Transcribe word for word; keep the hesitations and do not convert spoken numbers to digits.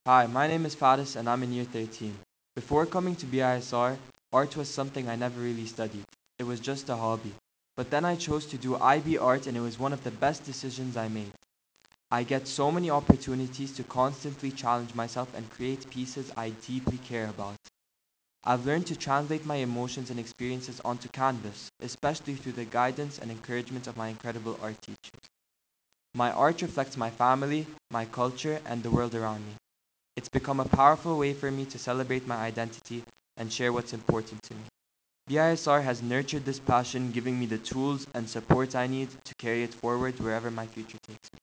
Hi, my name is Faris and I'm in year thirteen. Before coming to B I S R, art was something I never really studied. It was just a hobby. But then I chose to do I B art and it was one of the best decisions I made. I get so many opportunities to constantly challenge myself and create pieces I deeply care about. I've learned to translate my emotions and experiences onto canvas, especially through the guidance and encouragement of my incredible art teachers. My art reflects my family, my culture, and the world around me. It's become a powerful way for me to celebrate my identity and share what's important to me. B I S R has nurtured this passion, giving me the tools and support I need to carry it forward wherever my future takes me.